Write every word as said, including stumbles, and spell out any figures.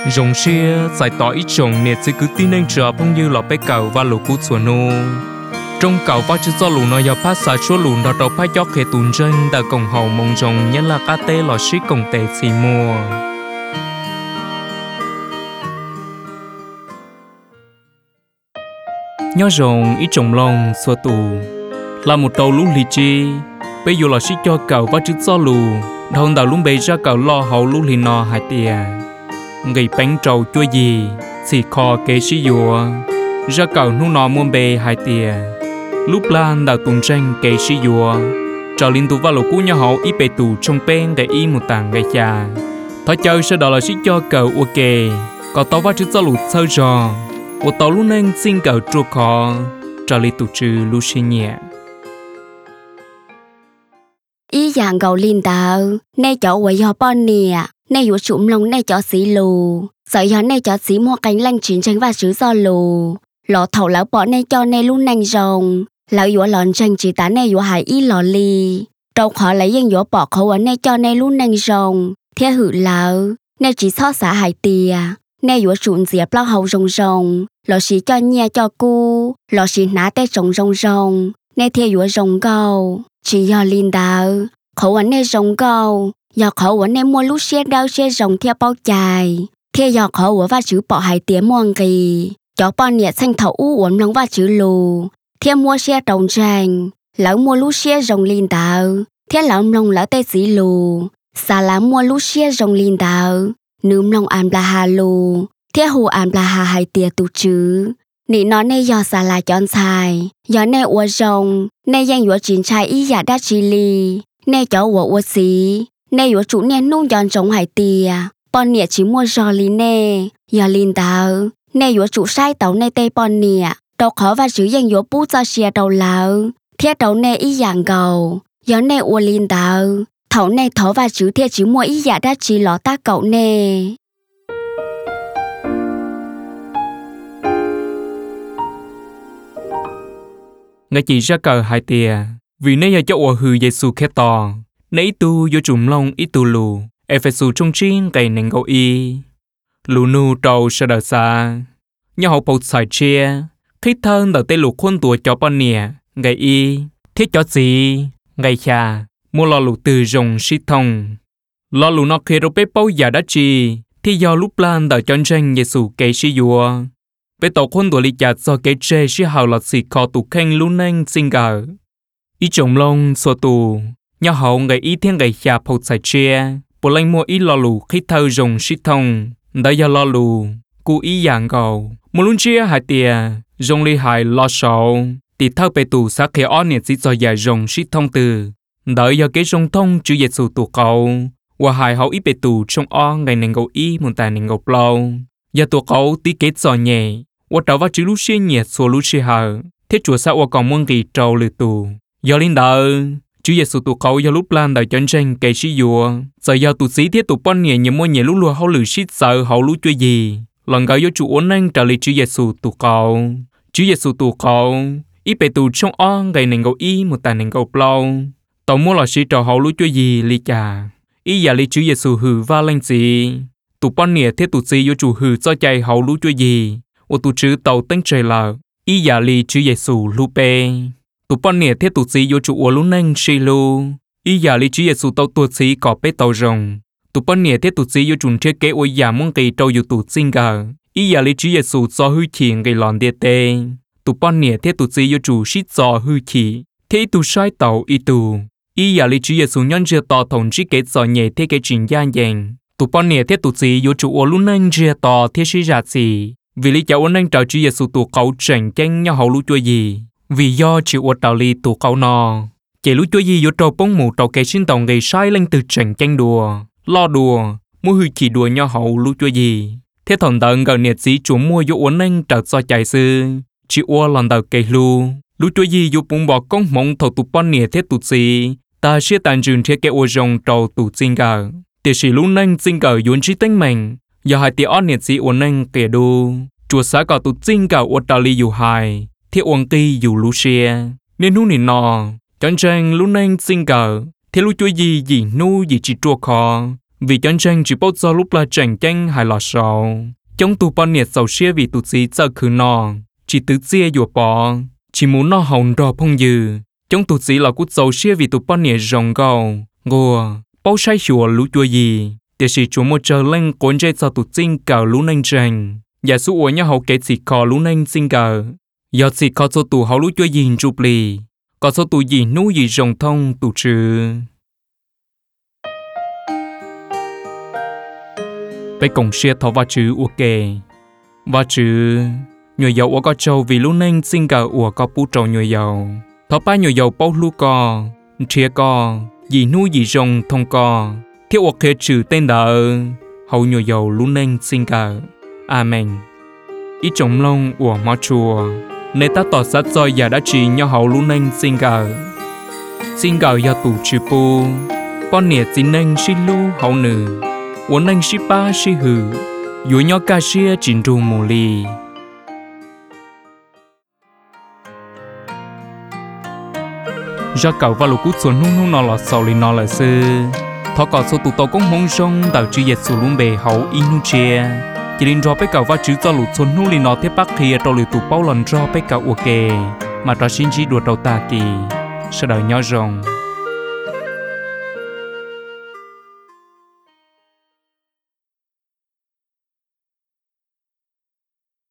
rồng xia giải tỏa ít trồng nè chỉ cứ tin anh chờ phong như lọ bé cầu và lũ cú chuột nô trong cầu và chữ do lũ nó giờ phát xả chúa lũ đó đầu phát gió khề tùn chân đã cổng hậu mong rồng nhất là cá tê lọ xí cổng tê xì mùa nhớ rồng ít trồng lông xua tù là một đầu lũ lì chi bây giờ là xí cho cầu và chữ do lũ thôn đầu lũ bê ra cầu lo hậu lũ lì nọ hai tia ngày bánh trầu chua gì xì kho kế xí dùa ra cầu nu nọ muôn bê hai tia lúc lan đào tuần tranh kế xí dùa trò liên tục vào lỗ cũ nhà hậu ít bê tù trong bên để y một tàng gây cha thói chơi sau đó là xí cho cầu ok có tao va chữ cho lụt sơ trò một tàu lúc nên xin cầu trụ khó trò liên tục trừ lúc xí nhẹ ý dạng cầu liên tạo nay chỗ quậy họ bọn nè nay dụ trụm lòng nay cho xí lù sợ gió nay cho xí mua cánh lanh chiến tranh và sứ do lù lọ thầu lão bỏ nay cho nay luôn nành rồng lão dụ lòn tranh chỉ tá nay dụ hải y lò lì đâu khó lấy dân dụ bỏ khẩu ở nay cho nay luôn nành rồng thế hử lão nay chỉ xót xả hải tìa nay dụ trụn diệp lao hầu rồng rồng lọ xí cho nhẹ cho cu lọ xí ná tê rồng rồng rồng nay thế dụ rồng cầu chỉ do linh đạo khẩu ở nay rồng cầu do khẩu ở nay mua lúc xe đau xe rồng theo bao chài theo do khẩu ở và chữ bỏ hai tiếng muôn kỳ cho bọn nhiệt xanh thầu u uốn nóng và chữ lù theo mua xe đồng tranh lão mua lúc xe rồng linh đạo theo lão nông lão tê dĩ lù xa lá mua lúc xe rồng linh đạo nướm nông ảm là hà lù theo hồ ảm là hà hai tia tụ chữ nị nó nay do xa là chọn xài do nay ua rồng nay danh dũa chiến trai ý giả đa chi ly nay cho ua ua xí nay dũa chủ nên nung chọn trống hải tìa bọn nịa chỉ mua giò lì nè do linh tàu nay dũa chủ sai tàu nay tê bọn nịa đâu khó và chữ danh dũa bút ra xìa đầu lão thiết đầu nay ý dạng cầu do nay ua linh tàu thấu nay thấu và chữ thiết chỉ mua ý giả đa chi ló ta cậu nè ngay chỉ ra cờ hai tia vì nay giờ cho ua hư Giêsu khét to nấy tu vô trùm long ít tu lù Ephesu trong chiến cây nền gấu y lù nu trâu sơ đờ xa nhà hậu bầu sải chia khi thân đầu tê lù khuôn tuổi cho bọn nè ngày y thiết cho gì ngày cha mua lò lù từ rồng xí thông lò lù nó khi rồi bế bao giả đã chi thì do lúc lan đầu chân tranh Giêsu kế xí dùa bế tổ khuôn tuổi lý chặt do kế chê xí hào lọt xì khó tù khen lũ nênh sinh gờ ý trồng lông xô tù nhà hậu ngày ý thiên ngày cha bầu sải chia bộ lanh mua ý lò lù khi thơ rồng xí thông đã do lò lù cụ ý dạng gầu một luôn chia hai tia rồng ly hài lò sầu thì thơ bề tù xã khế ón nhiệt xí do dài rồng xí thông từ đợi do kế rồng thông chữ dệt sù tù cầu và hài hậu ý bề tù trong o ngày nền gầu ý một tài nền gầu lâu giờ tù cầu tí kết giò nhẹ và trâu vào chữ lũ xí nhiệt xua lũ xí hờ thiết chùa xã và còn muôn kỳ trâu lử tù do linh đợi chú Giêsu tụ cầu do lúc lan đời chân tranh kể sĩ dùa giờ do tụ sĩ thiết tụ bọn nhẹ nhiều môi nhẹ lúc lùa hậu lử xít sợ hậu lũ chơi gì lần gạo do chủ ổn năng trả lời chú Giêsu tụ cầu chú Giêsu tụ cầu ít bề tụ trong o ngày nền gạo y một tài nền gạo lâu tàu mua là sĩ trò hậu lũ chơi gì li chả ý giả li chú Giêsu hử va lên gì tụ bọn nhẹ thiết tụ sĩ do chủ hử cho chạy hậu lũ chơi gì ô tụ chữ tàu tên trời là ý giả li chú Giêsu lu pe tụ bọn nè thiết tụ sĩ vô chủ ua lũ nênh xì lù ý giả lý chú Giêsu tàu tụ sĩ có bế tàu rồng tụ bọn nè thiết tụ sĩ vô trùn thiết kế ua giả mong kỳ trâu vô tụ sinh gờ ý giả lý chú Giêsu do hư khiển gây lòn địa tê tụ bọn nè thiết tụ sĩ vô chủ xít do hư khỉ thế tụ sai tàu ý tụ ý giả lý chú Giêsu nhân dìa tỏ thống trí kết do nhẹ thiết kế trình gian dành tụ bọn nè thiết tụ sĩ vô chủ ua lũ nênh dìa tỏ thiết sĩ rạc gì vì lý cháu ua nênh trào chú Giêsu tụ cấu trành chanh nhau hậu lũ chua gì vì do chịu ột tàu ly tụ câu nò chỉ lúc chơi gì vô trâu bông mù trâu kẻ xin tàu gây sai lên từ trận tranh đùa lo đùa mua hư chỉ đùa nho hậu lúc chơi gì thế thằng tận gần nhiệt sĩ chủ mua vô uốn anh trật do chạy sư chỉ ua lần đầu kể lu lúc chơi gì vô bung bỏ công mộng thầu tụ bọn nhiệt thế tụ gì ta sẽ tàn dừng thế kẻ ua rồng trâu tụ sinh gờ để sĩ lúc nâng sinh gờ vốn trí tính mình giờ hai tỷ ớt nhiệt sĩ uốn anh kể đu chùa xã cỏ tụ sinh gờ ua tàu ly dù hài thiết uống kỳ dù lũ xe nên nu nỉ nọ chân tranh lũ nanh sinh cờ thế lũ chơi gì gì nu gì chỉ chua khó vì chân tranh chỉ bốc do lúc là tranh tranh hay là sầu chống tụ bọn nhiệt sầu xia vì tụ sĩ giờ khử nọ chỉ tứ chia dùa bỏ chỉ muốn nó hồng đỏ phong dư chống tụ sĩ là cút sầu xia vì tụ bọn nhiệt rồng gầu ngô bao sai chùa lũ chùa gì để chỉ chúng một chờ lên cuốn dây sau tụ sinh cờ lũ nanh tranh giả sử của nhà hậu kế chỉ có lũ nanh sinh cờ giờ chỉ có số tụ hậu lũ chùa gì chụp lì có số tụ gì nú gì rồng thông tụ trừ với cổng xe thọ và chữ ok và chữ nhồi dầu ở có trâu vì lúc nên xin cả ủa có bút trâu nhồi dầu thọ ba nhồi dầu bao lu co chia co gì nuôi gì rồng thông co thiếu ok chữ tên đỡ hậu nhồi dầu lúc nên xin cả amen ít trồng lông ủa mò chùa nên ta tỏ sát rồi giờ đã chỉ nhau hậu lúc nên xin cả xin cả giờ tủ chữ pu con nè xin nên xin lu hậu nữ我能是巴是好，有鸟家些进入梦里。ra cầu và lục cút xuống nung nung nọ lọt sầu li nọ là sư, thọ cọ số tụ tàu công mông sông đào chữ yết sù lùm bề hậu inu chia, chỉ đến cho bé cầu và chữ cho lục xuống nung li nọ thế bắc kia trâu lì tụ bao lần cho bé cầu ok, mà trò xin chỉ đuổi đầu ta kỳ, sau đó nhỏ rồng.